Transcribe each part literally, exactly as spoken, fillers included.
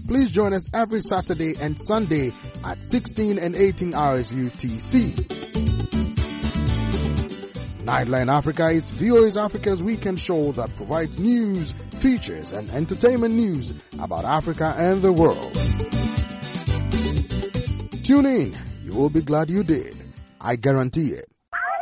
Please join us every Saturday and Sunday at sixteen and eighteen hours U T C. Nightline Africa is V O A's Africa's weekend show that provides news, features, and entertainment news about Africa and the world. Tune in. You will be glad you did. I guarantee it.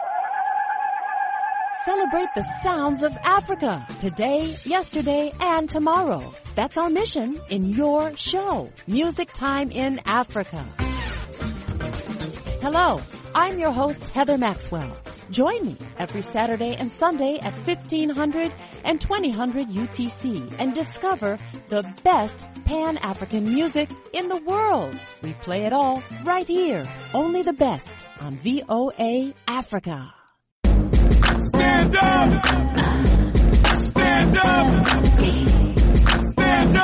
Celebrate the sounds of Africa today, yesterday, and tomorrow. That's our mission in your show, Music Time in Africa. Hello, I'm your host, Heather Maxwell. Join me every Saturday and Sunday at fifteen hundred and twenty hundred U T C and discover the best Pan-African music in the world. We play it all right here. Only the best on V O A Africa. Stand up! Stand up! Stand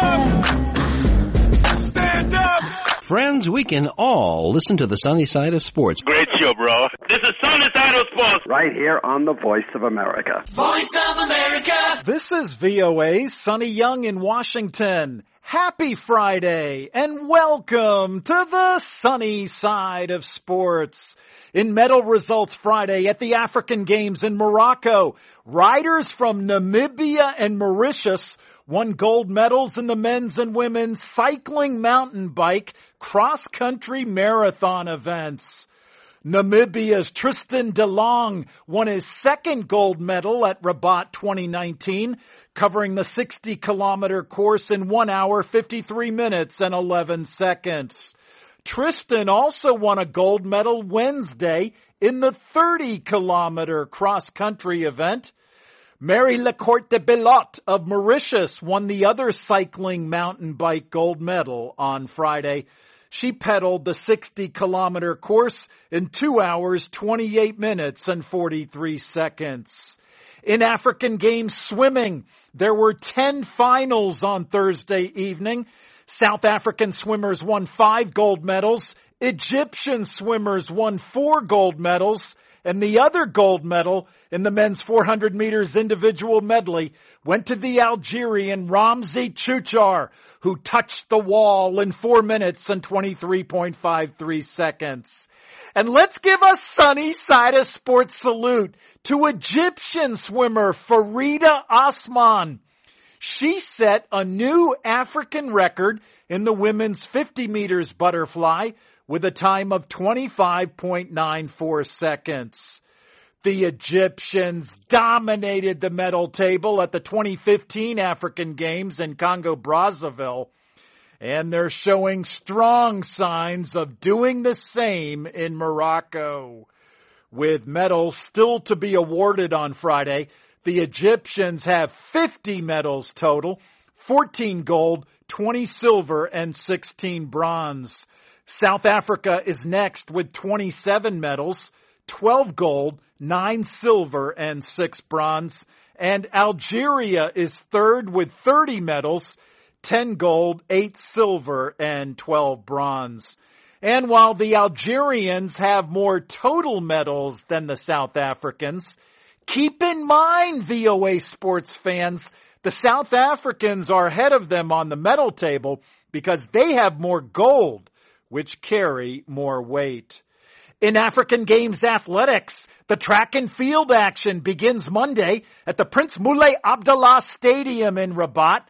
up! Stand up! Friends, we can all listen to the sunny side of sports. Great show, bro. This is Sunny Side of Sports. Right here on the Voice of America. Voice of America! This is V O A's Sonny Young in Washington. Happy Friday and welcome to the sunny side of sports. In medal results Friday at the African Games in Morocco, riders from Namibia and Mauritius won gold medals in the men's and women's cycling, mountain bike, cross-country marathon events. Namibia's Tristan de Long won his second gold medal at Rabat twenty nineteen, covering the sixty kilometer course in one hour, fifty-three minutes and eleven seconds. Tristan also won a gold medal Wednesday in the thirty kilometer cross-country event. Mary Lacourte de Belot of Mauritius won the other cycling mountain bike gold medal on Friday. She pedaled the sixty kilometer course in two hours, twenty-eight minutes and forty-three seconds. In African Games swimming, there were ten finals on Thursday evening. South African swimmers won five gold medals. Egyptian swimmers won four gold medals. And the other gold medal in the men's four hundred meters individual medley went to the Algerian Ramzi Chouchar, who touched the wall in four minutes and twenty-three point five three seconds. And let's give a sunny side of sports salute to Egyptian swimmer Farida Osman. She set a new African record in the women's fifty meters butterfly with a time of twenty-five point nine four seconds. The Egyptians dominated the medal table at the twenty fifteen African Games in Congo-Brazzaville, and they're showing strong signs of doing the same in Morocco. With medals still to be awarded on Friday, the Egyptians have fifty medals total, fourteen gold, twenty silver, and sixteen bronze. South Africa is next with twenty-seven medals, twelve gold, nine silver, and six bronze. And Algeria is third with thirty medals, ten gold, eight silver, and twelve bronze. And while the Algerians have more total medals than the South Africans, keep in mind, V O A sports fans, the South Africans are ahead of them on the medal table because they have more gold, which carry more weight. In African Games athletics, the track and field action begins Monday at the Prince Moulay Abdallah Stadium in Rabat.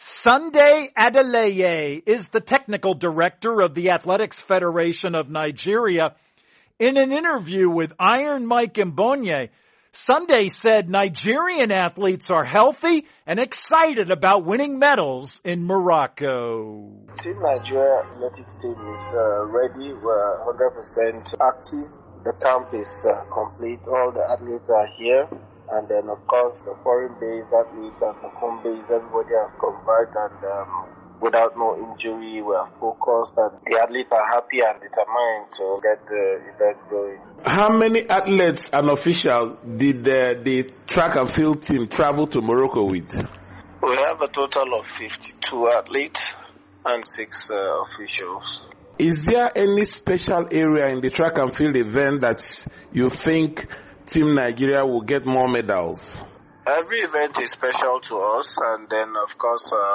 Sunday Adeleye is the technical director of the Athletics Federation of Nigeria. In an interview with Iron Mike Mbonye, Sunday said Nigerian athletes are healthy and excited about winning medals in Morocco. Team Nigeria athletics team is uh, ready. We're one hundred percent active. The camp is uh, complete. All the athletes are here. And then, of course, the foreign-based athletes and the home-based, everybody have come back. And um, without no injury, we are focused. And the athletes are happy and determined to get the event going. How many athletes and officials did the, the track and field team travel to Morocco with? We have a total of fifty-two athletes and six uh, officials. Is there any special area in the track and field event that you think Team Nigeria will get more medals? Every event is special to us, and then of course uh,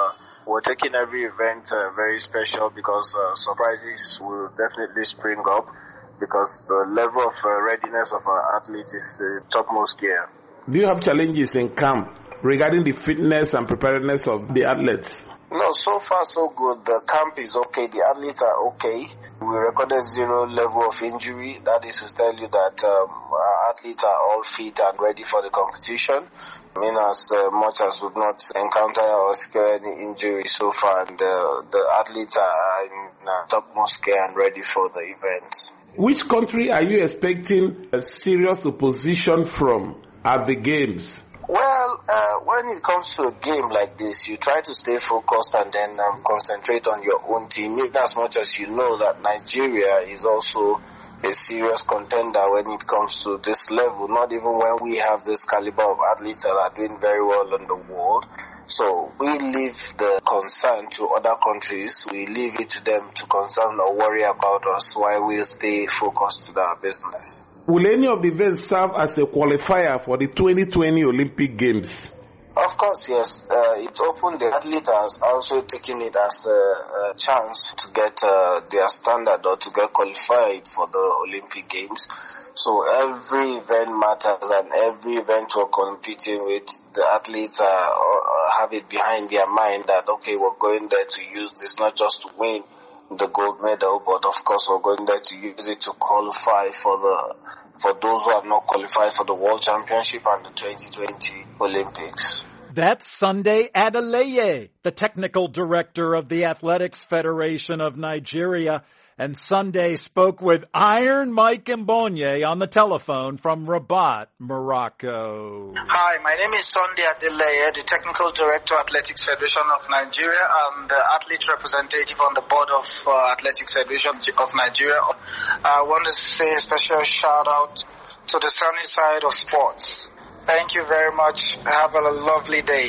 We're taking every event uh, very special because uh, surprises will definitely spring up because the level of uh, readiness of our athletes is uh, topmost gear. Do you have challenges in camp regarding the fitness and preparedness of the athletes? No, so far so good. The camp is okay. The athletes are okay. We recorded zero level of injury. That is to tell you that um, our athletes are all fit and ready for the competition. I mean, as uh, much as we've not encountered or scared any injury so far, and uh, the athletes are in uh, topmost care and ready for the event. Which country are you expecting a serious opposition from at the games? Well, uh, when it comes to a game like this, you try to stay focused and then um, concentrate on your own team, in as much as you know that Nigeria is also a serious contender when it comes to this level, not even when we have this caliber of athletes that are doing very well in the world. So we leave the concern to other countries. We leave it to them to concern or worry about us while we stay focused to our business. Will any of the events serve as a qualifier for the twenty twenty Olympic Games? Of course, yes. Uh, it's open. The athlete has also taken it as a, a chance to get uh, their standard or to get qualified for the Olympic Games. So every event matters, and every event we're competing with, the athletes uh, uh, have it behind their mind that, okay, we're going there to use this not just to win the gold medal, but of course we're going there to use it to qualify for the for those who have not qualified for the World Championship and the twenty twenty Olympics. That's Sunday Adeleye, the technical director of the Athletics Federation of Nigeria. And Sunday spoke with Iron Mike Mbonye on the telephone from Rabat, Morocco. Hi, my name is Sunday Adeleye, the Technical Director, Athletics Federation of Nigeria. I'm the athlete representative on the board of uh, Athletics Federation of Nigeria. I want to say a special shout out to the sunny side of sports. Thank you very much. Have a lovely day.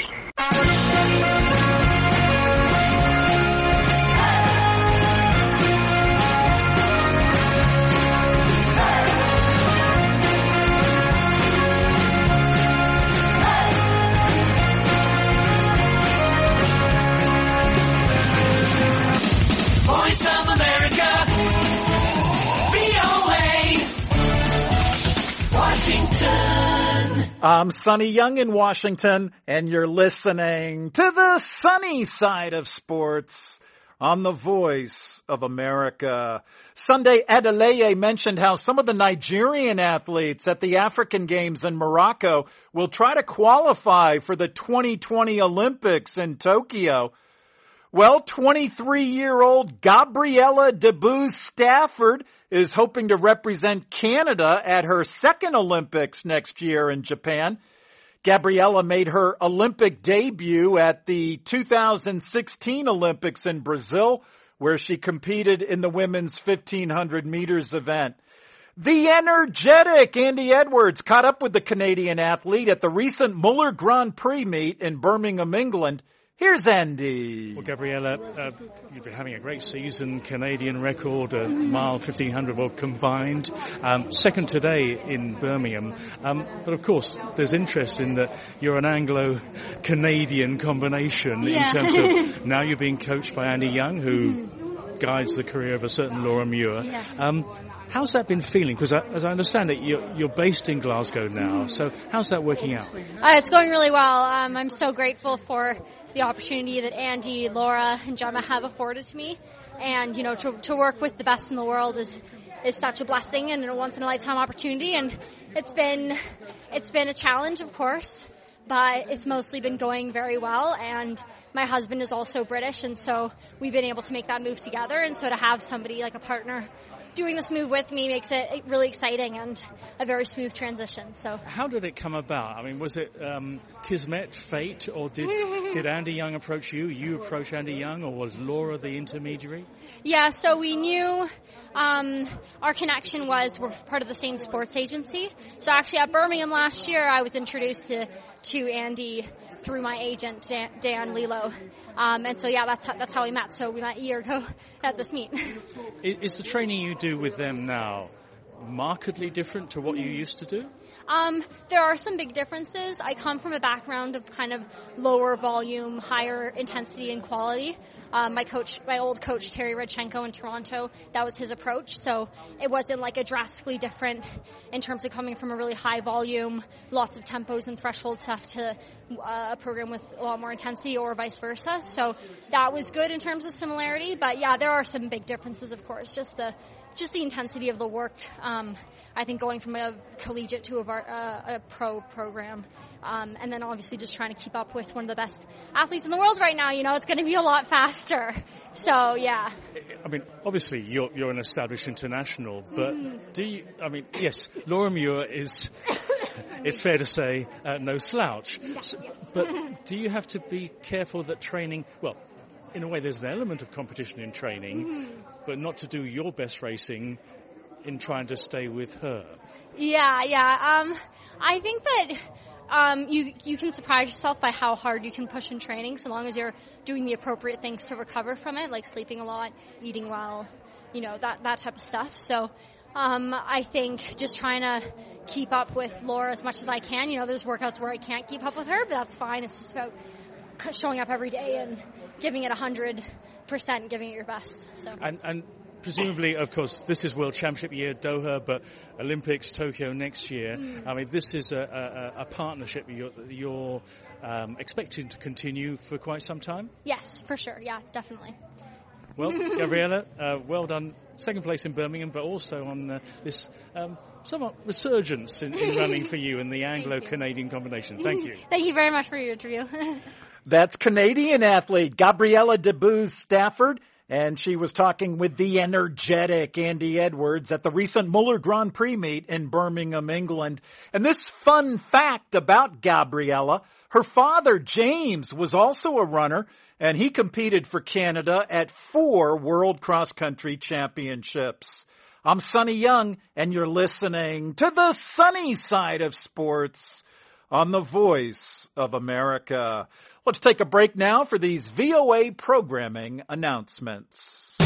Voice of America, V O A, Washington. I'm Sonny Young in Washington, and you're listening to the sunny side of sports on the Voice of America. Sunday, Adeleye mentioned how some of the Nigerian athletes at the African Games in Morocco will try to qualify for the twenty twenty Olympics in Tokyo. Well, twenty-three-year-old Gabriella Debus Stafford is hoping to represent Canada at her second Olympics next year in Japan. Gabriella made her Olympic debut at the two thousand sixteen Olympics in Brazil, where she competed in the women's fifteen hundred meters event. The energetic Andy Edwards caught up with the Canadian athlete at the recent Muller Grand Prix meet in Birmingham, England. Here's Andy. Well, Gabriella, uh, you've been having a great season. Canadian record, a mile fifteen hundred well combined. Um, second today in Birmingham. Um, but of course, there's interest in that you're an Anglo-Canadian combination yeah. in terms of now you're being coached by Andy Young, who mm-hmm. guides the career of a certain Laura Muir. Yes. Um, how's that been feeling? Because as I understand it, you're, you're based in Glasgow now. Mm-hmm. So how's that working out? Uh, it's going really well. Um, I'm so grateful for the opportunity that Andy, Laura, and Gemma have afforded to me. And, you know, to, to work with the best in the world is is such a blessing and a once-in-a-lifetime opportunity. And it's been it's been a challenge, of course, but it's mostly been going very well. And my husband is also British, and so we've been able to make that move together. And so to have somebody like a partner doing this move with me makes it really exciting and a very smooth transition. So, how did it come about? I mean, was it um, kismet, fate, or did did Andy Young approach you? You approach Andy Young, or was Laura the intermediary? Yeah, so we knew um, our connection was we're part of the same sports agency. So actually, at Birmingham last year, I was introduced to to Andy through my agent Dan, Dan Lilo. Um, and so, yeah, that's how, that's how we met. So we met a year ago at this meet. Is the training you do with them now markedly different to what you used to do? Um, there are some big differences. I come from a background of kind of lower volume, higher intensity and quality. Um, my coach, my old coach, Terry Radchenko in Toronto, that was his approach. So it wasn't like a drastically different in terms of coming from a really high volume, lots of tempos and threshold stuff to uh, a program with a lot more intensity or vice versa. So that was good in terms of similarity. But yeah, there are some big differences, of course. Just the Just the intensity of the work. Um, I think going from a collegiate to a, uh, a pro program, um, and then obviously just trying to keep up with one of the best athletes in the world right now. You know, it's going to be a lot faster. So yeah. I mean, obviously you're you're an established international, but mm. do you? I mean, yes, Laura Muir is. It's fair to say uh, no slouch. Yeah, so, yes. But do you have to be careful that training? Well. In a way, there's an element of competition in training, mm-hmm. but not to do your best racing in trying to stay with her. Yeah, yeah. Um, I think that um, you you can surprise yourself by how hard you can push in training, so long as you're doing the appropriate things to recover from it, like sleeping a lot, eating well, you know, that that type of stuff. So um, I think just trying to keep up with Laura as much as I can. You know, there's workouts where I can't keep up with her, but that's fine. It's just about showing up every day and giving it one hundred percent, giving it your best. So. And, and presumably, of course, this is World Championship year, Doha, but Olympics, Tokyo next year. Mm. I mean, this is a, a, a partnership you're, you're um, expecting to continue for quite some time? Yes, for sure. Yeah, definitely. Well, Gabriela, uh, well done. Second place in Birmingham, but also on uh, this um, somewhat resurgence in, in running for you in the Anglo-Canadian combination. Thank you. Thank you very much for your interview. That's Canadian athlete Gabriela DeBoer-Stafford, and she was talking with the energetic Andy Edwards at the recent Muller Grand Prix meet in Birmingham, England. And this fun fact about Gabriela, her father, James, was also a runner, and he competed for Canada at four World Cross Country Championships. I'm Sonny Young, and you're listening to the sunny side of sports on the Voice of America. Let's take a break now for these V O A programming announcements.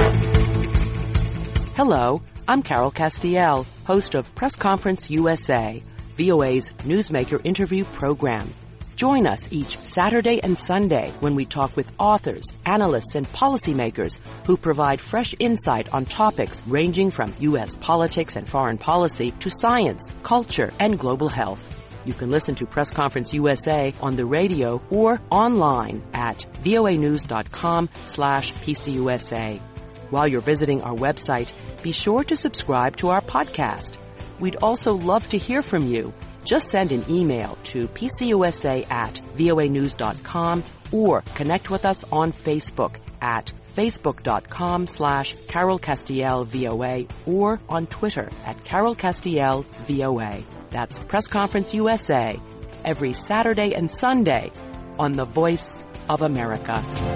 Hello, I'm Carol Castiel, host of Press Conference U S A, V O A's newsmaker interview program. Join us each Saturday and Sunday when we talk with authors, analysts, and policymakers who provide fresh insight on topics ranging from U S politics and foreign policy to science, culture, and global health. You can listen to Press Conference U S A on the radio or online at voanews.com slash PCUSA. While you're visiting our website, be sure to subscribe to our podcast. We'd also love to hear from you. Just send an email to pcusa at voanews.com or connect with us on Facebook at facebook.com slash Carol Castiel VOA or on Twitter at Carol Castiel VOA. That's Press Conference U S A every Saturday and Sunday on the Voice of America.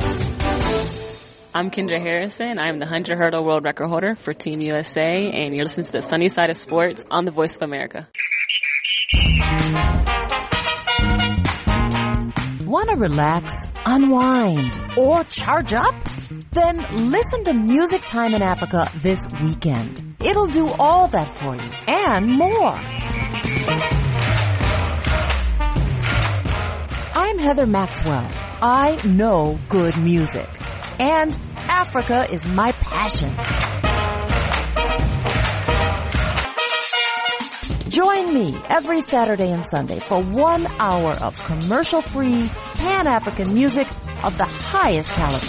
I'm Kendra Harrison. I'm the one hundred hurdle world record holder for Team U S A, and you're listening to the Sunny Side of Sports on the Voice of America. Want to relax, unwind, or charge up? Then listen to Music Time in Africa this weekend. It'll do all that for you and more. I'm Heather Maxwell. I know good music. And Africa is my passion. Join me every Saturday and Sunday for one hour of commercial-free Pan-African music of the highest caliber.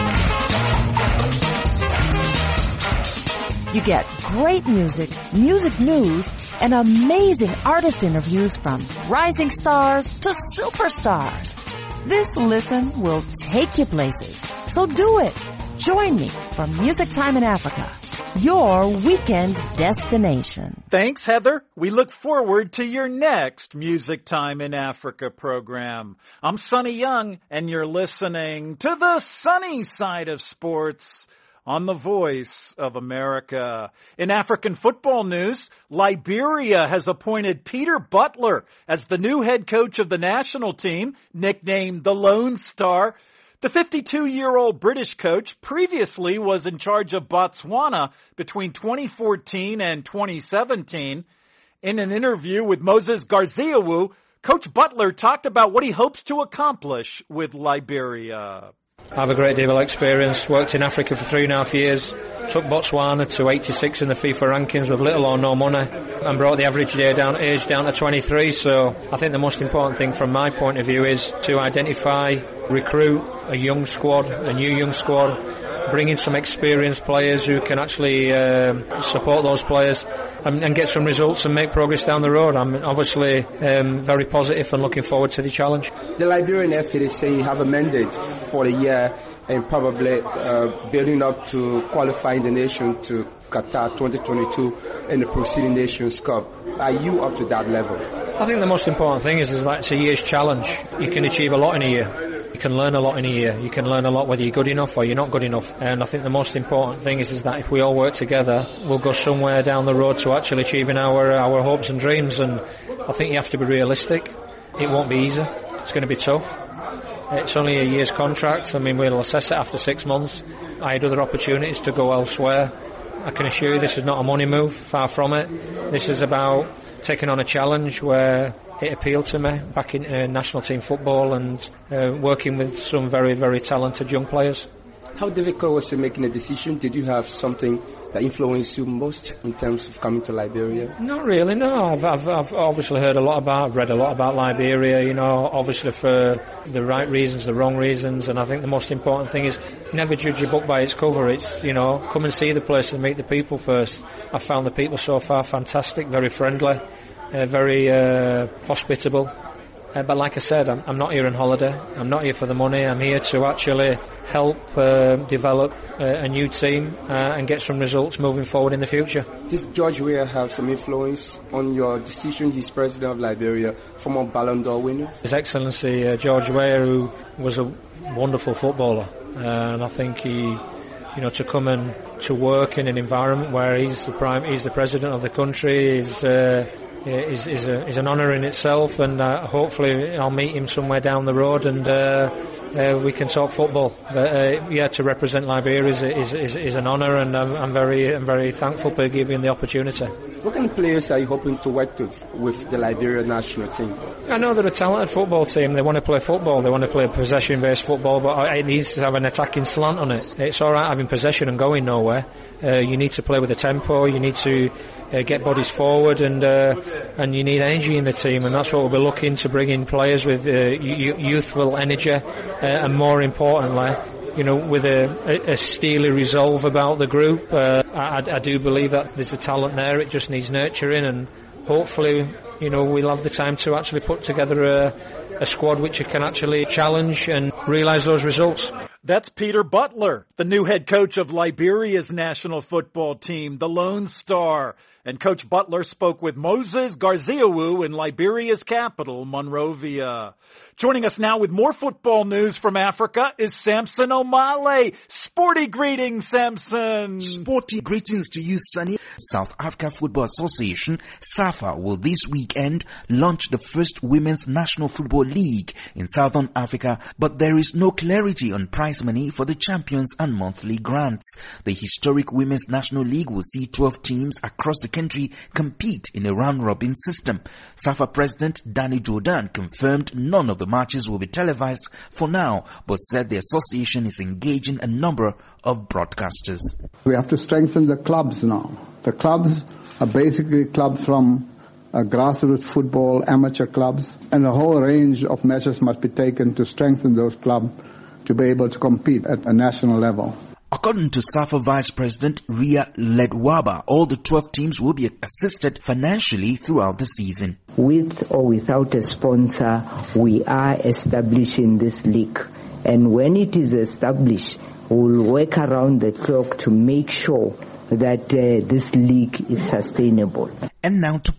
You get great music, music news, and amazing artist interviews from rising stars to superstars. This listen will take you places. So do it. Join me for Music Time in Africa, your weekend destination. Thanks, Heather. We look forward to your next Music Time in Africa program. I'm Sonny Young, and you're listening to the sunny side of sports on the Voice of America. In African football news, Liberia has appointed Peter Butler as the new head coach of the national team, nicknamed the Lone Star. The fifty-two-year-old British coach previously was in charge of Botswana between twenty fourteen and twenty seventeen. In an interview with Moses Garziawu, Coach Butler talked about what he hopes to accomplish with Liberia. I have a great deal of experience, worked in Africa for three and a half years, took Botswana to eighty-six in the FIFA rankings with little or no money and brought the average age down, age down to twenty-three. So I think the most important thing from my point of view is to identify, recruit a young squad, a new young squad, bring in some experienced players who can actually um, support those players and, and get some results and make progress down the road. I'm obviously um, very positive and looking forward to the challenge. The Liberian F A, they say you have a mandate for a year and probably uh, building up to qualifying the nation to Qatar twenty twenty-two in the preceding Nations Cup. Are you up to that level? I think the most important thing is, is that it's a year's challenge. You can achieve a lot in a year. You can learn a lot in a year. You can learn a lot whether you're good enough or you're not good enough. And I think the most important thing is, is that if we all work together, we'll go somewhere down the road to actually achieving our our hopes and dreams. And I think you have to be realistic. It won't be easy. It's going to be tough. It's only a year's contract. I mean, we'll assess it after six months. I had other opportunities to go elsewhere. I can assure you this is not a money move, far from it. This is about taking on a challenge where it appealed to me back in uh, national team football and uh, working with some very, very talented young players. How difficult was it making a decision? Did you have something that influenced you most in terms of coming to Liberia? Not really, no. I've, I've, I've obviously heard a lot about, I've read a lot about Liberia, you know, obviously for the right reasons, the wrong reasons, and I think the most important thing is never judge a book by its cover. It's, you know, come and see the place and meet the people first. I've found the people so far fantastic, very friendly, uh, very uh, hospitable. Uh, but like I said, I'm, I'm not here on holiday. I'm not here for the money. I'm here to actually help uh, develop uh, a new team uh, and get some results moving forward in the future. Does George Weah have some influence on your decision? He's president of Liberia, former Ballon d'Or winner. His Excellency uh, George Weah, who was a wonderful footballer, uh, and I think he, you know, to come and to work in an environment where he's the prime, he's the president of the country, is. Uh, Is, is, a, is an honour in itself, and uh, hopefully I'll meet him somewhere down the road and uh, uh, we can talk football. But uh, yeah, to represent Liberia is is, is, is an honour, and I'm, I'm very I'm very thankful for giving the opportunity. What kind of players are you hoping to work with with the Liberia national team? I know they're a talented football team. They want to play football. They want to play possession-based football, but it needs to have an attacking slant on it. It's all right having possession and going nowhere. Uh, you need to play with a tempo. You need to uh, get bodies forward, and uh, and you need energy in the team, and that's what we'll be looking to bring in, players with uh, youthful energy, uh, and more importantly, you know, with a, a steely resolve about the group. Uh, I, I do believe that there's a talent there. It just needs nurturing, and hopefully, you know, we'll have the time to actually put together a, a squad which can actually challenge and realise those results. That's Peter Butler, the new head coach of Liberia's national football team, the Lone Star. And Coach Butler spoke with Moses Garziawu in Liberia's capital, Monrovia. Joining us now with more football news from Africa is Samson Omale. Sporty greetings, Samson. Sporty greetings to you, Sonny. South Africa Football Association, SAFA, will this weekend launch the first Women's National Football League in Southern Africa, but there is no clarity on prize money for the champions and monthly grants. The historic Women's National League will see twelve teams across the country compete in a round-robin system. SAFA President Danny Jordan confirmed none of the matches will be televised for now, but said the association is engaging a number of broadcasters. We have to strengthen the clubs now. The clubs are basically clubs from uh, grassroots football, amateur clubs, and a whole range of measures must be taken to strengthen those clubs to be able to compete at a national level. According to SAFA Vice President Ria Ledwaba, all the twelve teams will be assisted financially throughout the season. With or without a sponsor, we are establishing this league. And when it is established, we'll work around the clock to make sure that uh, this league is sustainable. And now to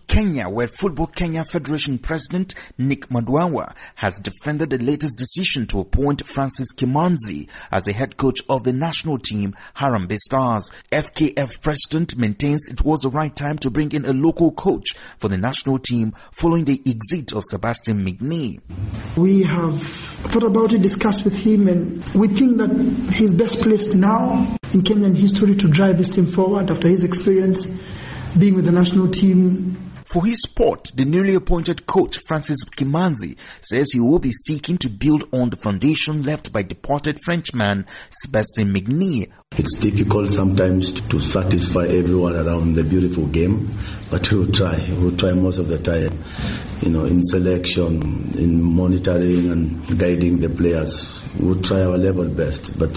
Kenya, where Football Kenya Federation President Nick Madwawa has defended the latest decision to appoint Francis Kimanzi as the head coach of the national team, Harambee Stars. F K F President maintains it was the right time to bring in a local coach for the national team following the exit of Sebastian Migne. We have thought about it, discussed with him, and we think that he's best placed now in Kenyan history to drive this team forward after his experience being with the national team. For his sport, the newly appointed coach Francis Kimanzi says he will be seeking to build on the foundation left by departed Frenchman Sebastian Migne. It's difficult sometimes to satisfy everyone around the beautiful game, but we'll try. We'll try most of the time, you know, in selection, in monitoring and guiding the players. We'll try our level best, but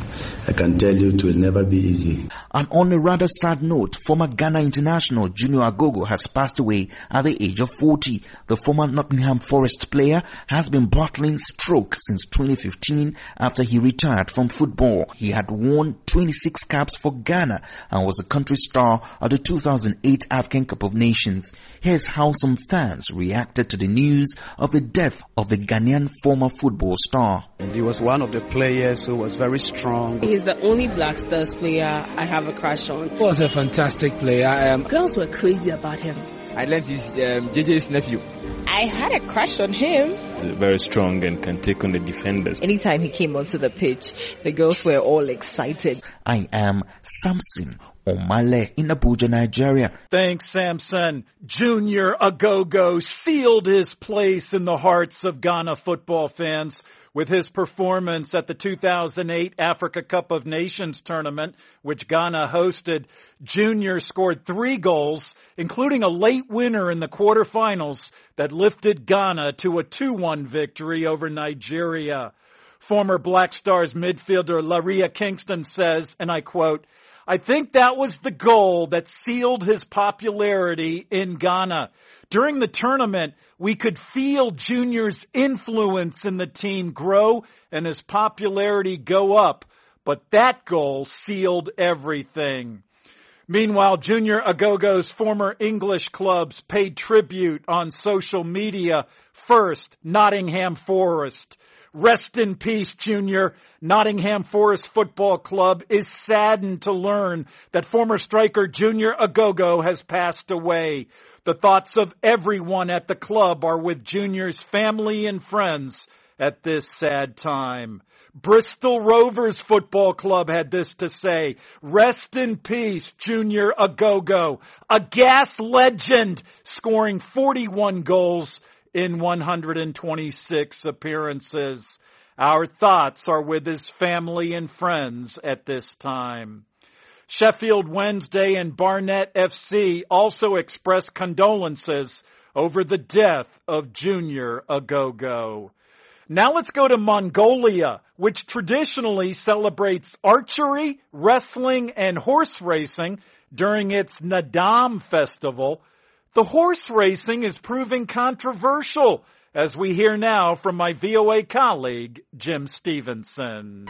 I can tell you it will never be easy. And on a rather sad note, former Ghana international Junior Agogo has passed away at the age of forty. The former Nottingham Forest player has been battling stroke since twenty fifteen after he retired from football. He had won twenty-six caps for Ghana and was a country star at the two thousand eight African Cup of Nations. Here's how some fans reacted to the news of the death of the Ghanaian former football star. And he was one of the players who was very strong. He's the only Black Stars player I have a crush on. He was a fantastic player. Um, Girls were crazy about him. I learned he's um, J J's nephew. I had a crush on him. He's very strong and can take on the defenders. Anytime he came onto the pitch, the girls were all excited. I am Samson Omale in Abuja, Nigeria. Thanks, Samson. Junior Agogo sealed his place in the hearts of Ghana football fans with his performance at the two thousand eight Africa Cup of Nations tournament, which Ghana hosted. Junior scored three goals, including a late winner in the quarterfinals that lifted Ghana to a two one victory over Nigeria. Former Black Stars midfielder Laria Kingston says, and I quote, "I think that was the goal that sealed his popularity in Ghana. During the tournament, we could feel Junior's influence in the team grow and his popularity go up, but that goal sealed everything." Meanwhile, Junior Agogo's former English clubs paid tribute on social media. First, Nottingham Forest. Rest in peace, Junior. Nottingham Forest Football Club is saddened to learn that former striker Junior Agogo has passed away. The thoughts of everyone at the club are with Junior's family and friends at this sad time. Bristol Rovers Football Club had this to say: "Rest in peace, Junior Agogo, a gas legend, scoring forty-one goals in one hundred twenty-six appearances. Our thoughts are with his family and friends at this time." Sheffield Wednesday and Barnet F C also expressed condolences over the death of Junior Agogo. Now let's go to Mongolia, which traditionally celebrates archery, wrestling, and horse racing during its Nadam festival. The horse racing is proving controversial, as we hear now from my V O A colleague, Jim Stevenson.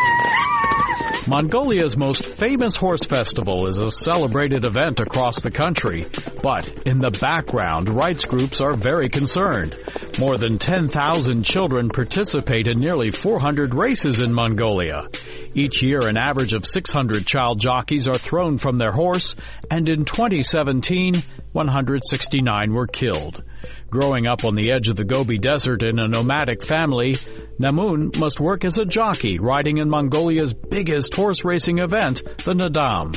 Mongolia's most famous horse festival is a celebrated event across the country, but in the background, rights groups are very concerned. More than ten thousand children participate in nearly four hundred races in Mongolia. Each year, an average of six hundred child jockeys are thrown from their horse, and in twenty seventeen, one hundred sixty-nine were killed. Growing up on the edge of the Gobi Desert in a nomadic family, Namun must work as a jockey riding in Mongolia's biggest horse racing event, the Nadam.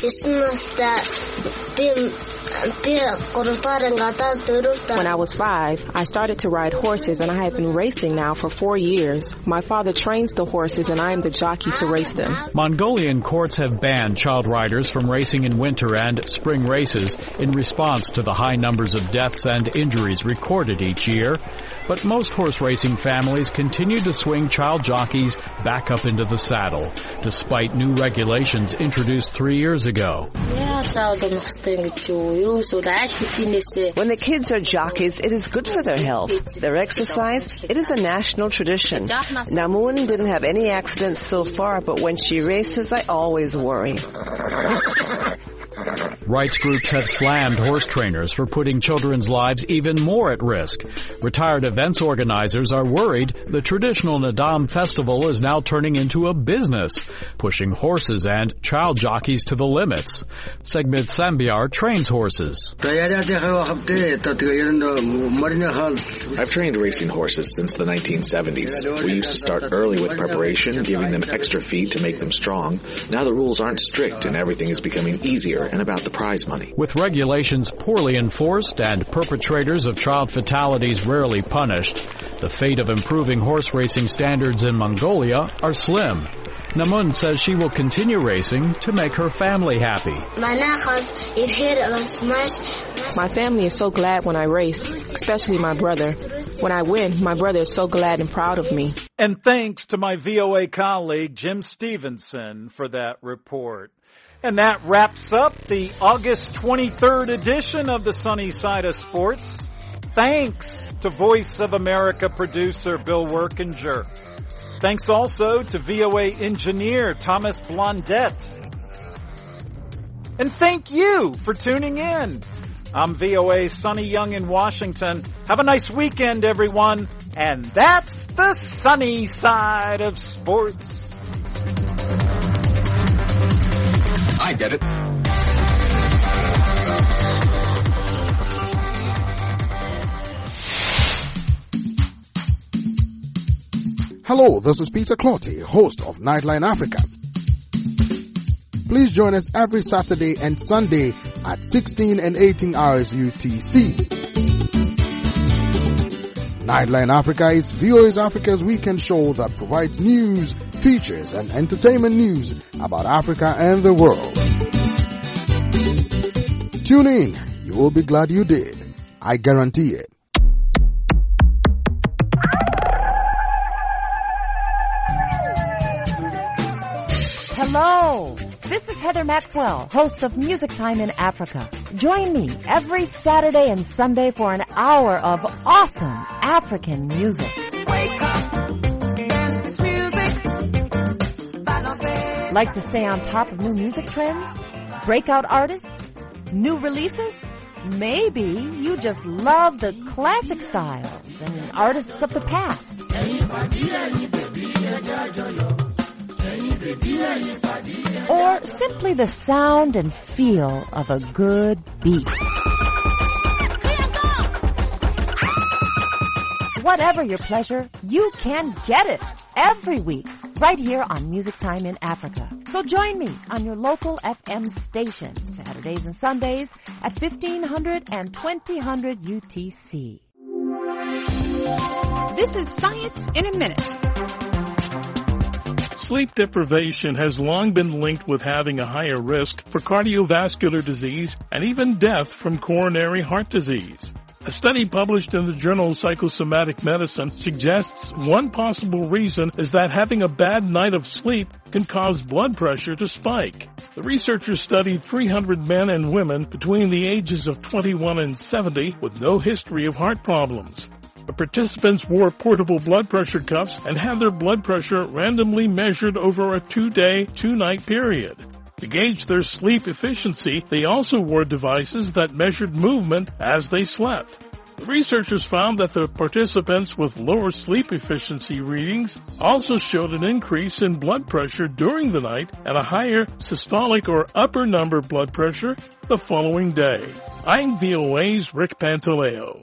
When I was five, I started to ride horses, and I have been racing now for four years. My father trains the horses, and I am the jockey to race them. Mongolian courts have banned child riders from racing in winter and spring races in response to the high numbers of deaths and injuries recorded each year. But most horse racing families continue to swing child jockeys back up into the saddle, despite new regulations introduced three years ago. When the kids are jockeys, it is good for their health. Their exercise, it is a national tradition. Namun didn't have any accidents so far, but when she races, I always worry. Rights groups have slammed horse trainers for putting children's lives even more at risk. Retired events organizers are worried the traditional Nadam festival is now turning into a business, pushing horses and child jockeys to the limits. Segmit Sambiar trains horses. I've trained racing horses since the nineteen seventies. We used to start early with preparation, giving them extra feed to make them strong. Now the rules aren't strict and everything is becoming easier and about the prize money. With regulations poorly enforced and perpetrators of child fatalities rarely punished, the fate of improving horse racing standards in Mongolia are slim. Namun says she will continue racing to make her family happy. My family is so glad when I race, especially my brother. When I win, my brother is so glad and proud of me. And thanks to my V O A colleague Jim Stevenson for that report. And that wraps up the August twenty-third edition of the Sunny Side of Sports. Thanks to Voice of America producer Bill Workinger. Thanks also to V O A engineer Thomas Blondette. And thank you for tuning in. I'm V O A's Sonny Young in Washington. Have a nice weekend, everyone. And that's the Sunny Side of Sports. I get it. Hello, this is Peter Clotty, host of Nightline Africa. Please join us every Saturday and Sunday at sixteen and eighteen hours U T C. Nightline Africa is V O A's Africa's weekend show that provides news, features, and entertainment news about Africa and the world. Tune in. You will be glad you did. I guarantee it. Hello, this is Heather Maxwell, host of Music Time in Africa. Join me every Saturday and Sunday for an hour of awesome African music. Wake up, dance this music. Like to stay on top of new music trends? Breakout artists? New releases? Maybe you just love the classic styles and artists of the past. Or simply the sound and feel of a good beat. Whatever your pleasure, you can get it every week right here on Music Time in Africa. So join me on your local F M station Saturdays and Sundays at fifteen hundred and twenty hundred U T C. This is Science in a Minute. Sleep deprivation has long been linked with having a higher risk for cardiovascular disease and even death from coronary heart disease. A study published in the journal Psychosomatic Medicine suggests one possible reason is that having a bad night of sleep can cause blood pressure to spike. The researchers studied three hundred men and women between the ages of twenty-one and seventy with no history of heart problems. The participants wore portable blood pressure cuffs and had their blood pressure randomly measured over a two-day, two-night period. To gauge their sleep efficiency, they also wore devices that measured movement as they slept. The researchers found that the participants with lower sleep efficiency readings also showed an increase in blood pressure during the night and a higher systolic or upper number blood pressure the following day. I'm V O A's Rick Pantaleo.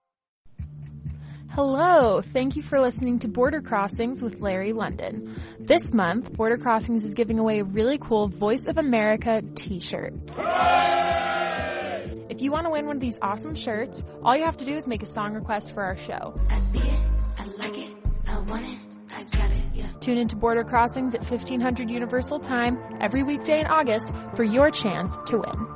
Hello, thank you for listening to Border Crossings with Larry London. This month, Border Crossings is giving away a really cool Voice of America t-shirt. Hooray! If you want to win one of these awesome shirts, all you have to do is make a song request for our show. I see it, I like it, I want it, I got it, yeah. Tune into Border Crossings at fifteen hundred Universal Time every weekday in August for your chance to win.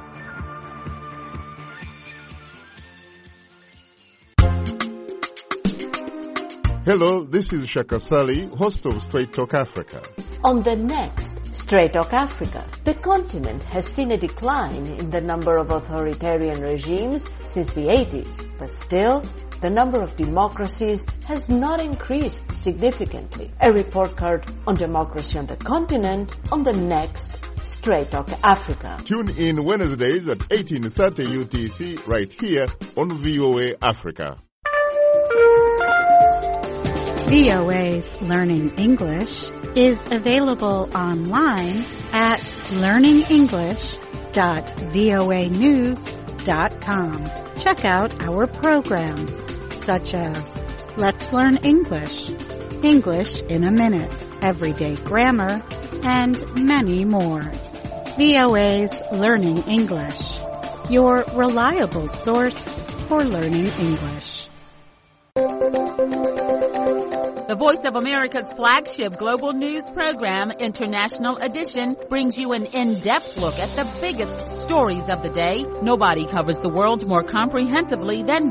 Hello, this is Shaka Sali, host of Straight Talk Africa. On the next Straight Talk Africa, the continent has seen a decline in the number of authoritarian regimes since the eighties, but still, the number of democracies has not increased significantly. A report card on democracy on the continent on the next Straight Talk Africa. Tune in Wednesdays at eighteen thirty U T C right here on V O A Africa. V O A's Learning English is available online at learning english dot voa news dot com. Check out our programs such as Let's Learn English, English in a Minute, Everyday Grammar, and many more. V O A's Learning English, your reliable source for learning English. The Voice of America's flagship global news program, International Edition, brings you an in-depth look at the biggest stories of the day. Nobody covers the world more comprehensively than